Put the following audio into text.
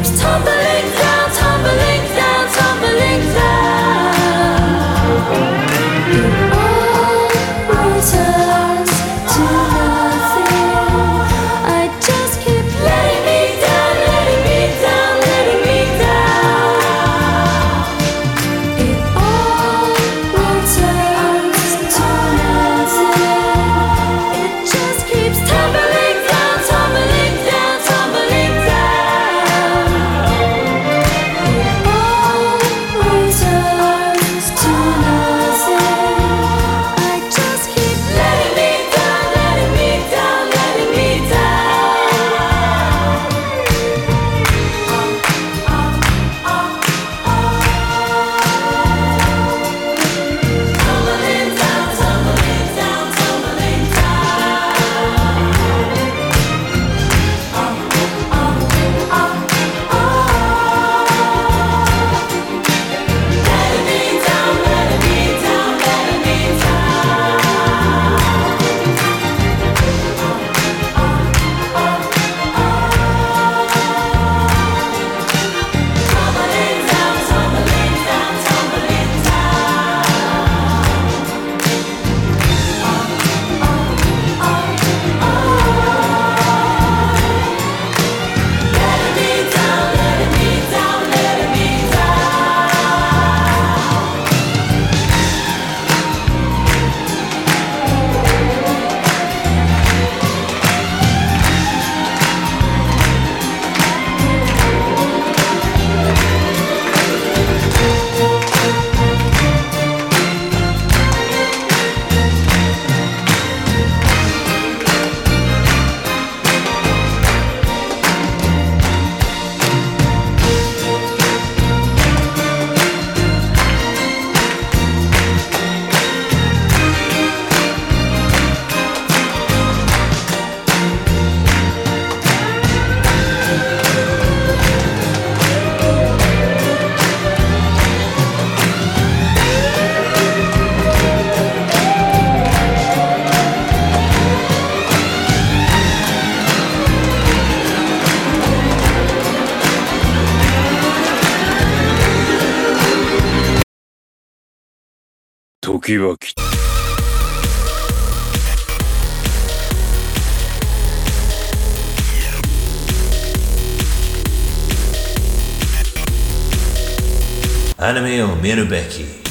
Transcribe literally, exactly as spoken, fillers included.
keeps tumbling down, tumbling down, tumbling down. It all returns to nothing. I just keep letting me down, letting me down, letting me down. It all returns to nothing. It just keeps tumbling down, tumbling down, tumbling down. It all returns to nothing. I just keep letting me down, letting me down, letting me down. Tumbling down, tumbling down, tumbling letting me down, letting me down, letting me tumbling down, tumbling down, tumbling letting me down, letting me down, letting me 時は来た。 アニメを見るべき